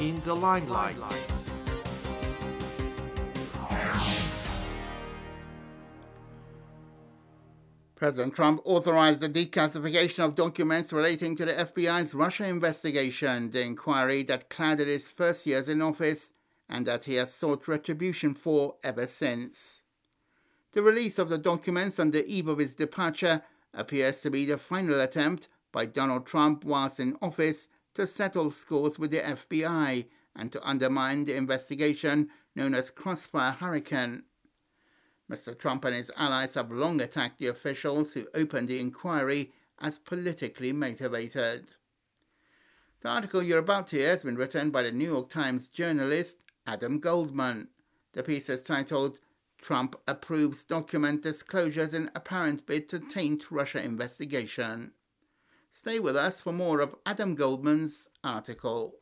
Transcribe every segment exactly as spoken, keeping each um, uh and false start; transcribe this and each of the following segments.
in the limelight. President Trump authorized the declassification of documents relating to the F B I's Russia investigation, the inquiry that clouded his first years in office and that he has sought retribution for ever since. The release of the documents on the eve of his departure appears to be the final attempt by Donald Trump whilst in office to settle scores with the F B I and to undermine the investigation known as Crossfire Hurricane. Mister Trump and his allies have long attacked the officials who opened the inquiry as politically motivated. The article you're about to hear has been written by the New York Times journalist Adam Goldman. The piece is titled, "Trump Approves Document Disclosures in Apparent Bid to Taint Russia Investigation." Stay with us for more of Adam Goldman's article.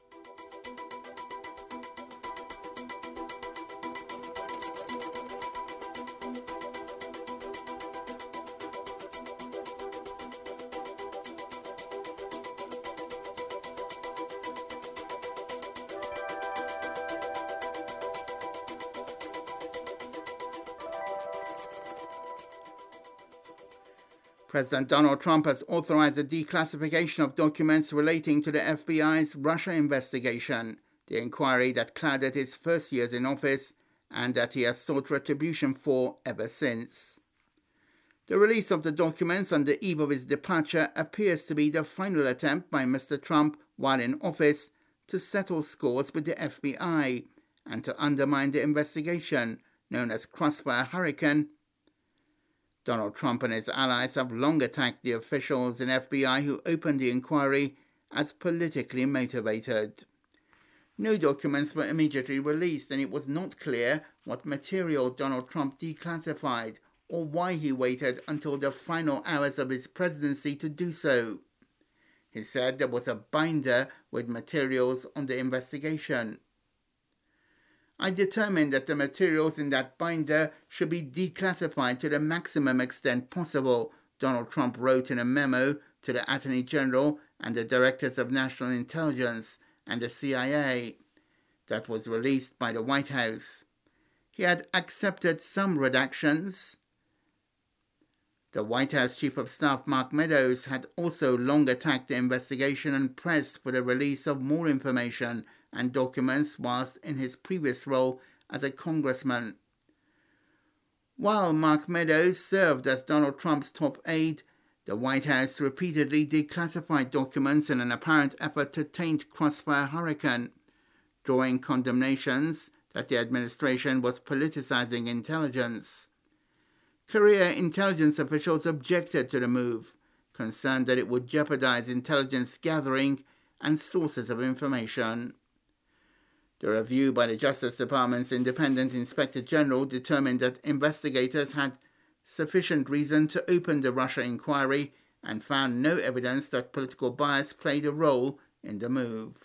President Donald Trump has authorized the declassification of documents relating to the F B I's Russia investigation, the inquiry that clouded his first years in office and that he has sought retribution for ever since. The release of the documents on the eve of his departure appears to be the final attempt by Mister Trump while in office to settle scores with the F B I and to undermine the investigation known as Crossfire Hurricane. Donald Trump and his allies have long attacked the officials in F B I who opened the inquiry as politically motivated. No documents were immediately released, and it was not clear what material Donald Trump declassified or why he waited until the final hours of his presidency to do so. He said there was a binder with materials on the investigation. "I determined that the materials in that binder should be declassified to the maximum extent possible," Donald Trump wrote in a memo to the Attorney General and the Directors of National Intelligence and the C I A that was released by the White House. He had accepted some redactions. The White House Chief of Staff Mark Meadows had also long attacked the investigation and pressed for the release of more information and documents whilst in his previous role as a congressman. While Mark Meadows served as Donald Trump's top aide, the White House repeatedly declassified documents in an apparent effort to taint Crossfire Hurricane, drawing condemnations that the administration was politicizing intelligence. Career intelligence officials objected to the move, concerned that it would jeopardize intelligence gathering and sources of information. The review by the Justice Department's independent Inspector General determined that investigators had sufficient reason to open the Russia inquiry and found no evidence that political bias played a role in the move.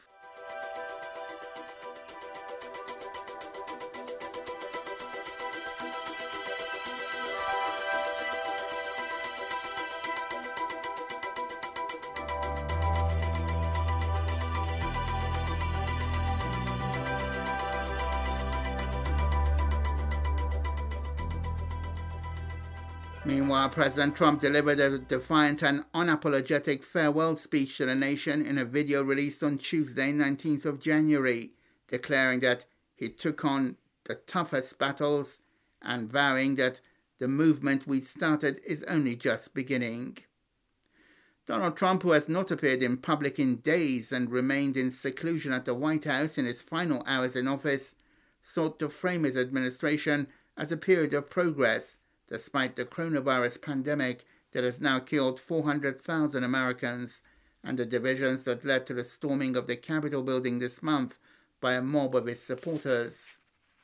Meanwhile, President Trump delivered a defiant and unapologetic farewell speech to the nation in a video released on Tuesday, nineteenth of January, declaring that he took on the toughest battles and vowing that the movement we started is only just beginning. Donald Trump, who has not appeared in public in days and remained in seclusion at the White House in his final hours in office, sought to frame his administration as a period of progress, despite the coronavirus pandemic that has now killed four hundred thousand Americans and the divisions that led to the storming of the Capitol building this month by a mob of his supporters.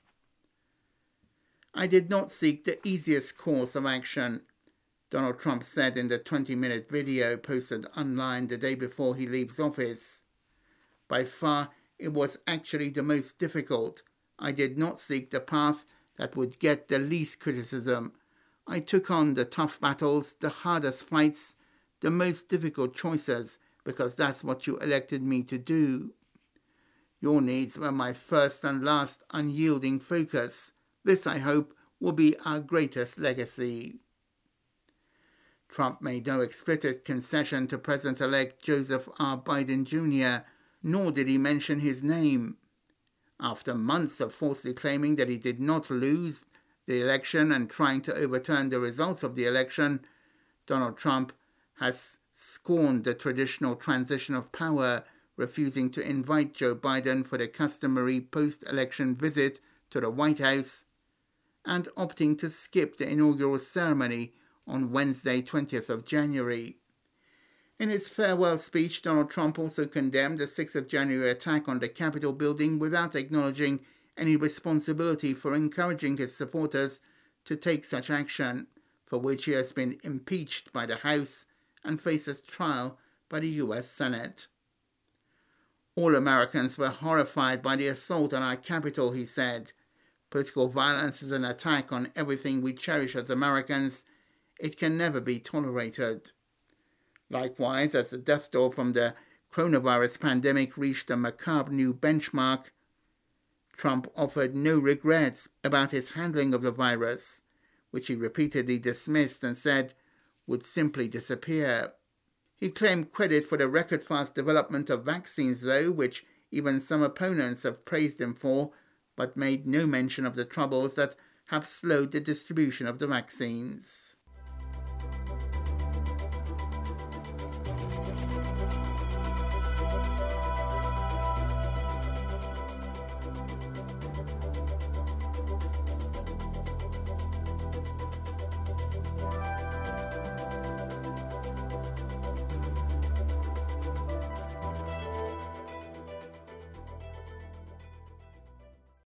"I did not seek the easiest course of action," Donald Trump said in the twenty-minute video posted online the day before he leaves office. "By far, it was actually the most difficult. I did not seek the path that would get the least criticism. I took on the tough battles, the hardest fights, the most difficult choices, because that's what you elected me to do." Your needs were my first and last unyielding focus. This, I hope, will be our greatest legacy. Trump made no explicit concession to President-elect Joseph R. Biden Junior, nor did he mention his name. After months of falsely claiming that he did not lose the election and trying to overturn the results of the election, Donald Trump has scorned the traditional transition of power, refusing to invite Joe Biden for the customary post-election visit to the White House, and opting to skip the inaugural ceremony on Wednesday, twentieth of January. In his farewell speech, Donald Trump also condemned the sixth of January attack on the Capitol building without acknowledging any responsibility for encouraging his supporters to take such action, for which he has been impeached by the House and faces trial by the U S Senate. All Americans were horrified by the assault on our Capitol, he said. Political violence is an attack on everything we cherish as Americans. It can never be tolerated. Likewise, as the death toll from the coronavirus pandemic reached a macabre new benchmark, Trump offered no regrets about his handling of the virus, which he repeatedly dismissed and said would simply disappear. He claimed credit for the record-fast development of vaccines, though, which even some opponents have praised him for, but made no mention of the troubles that have slowed the distribution of the vaccines.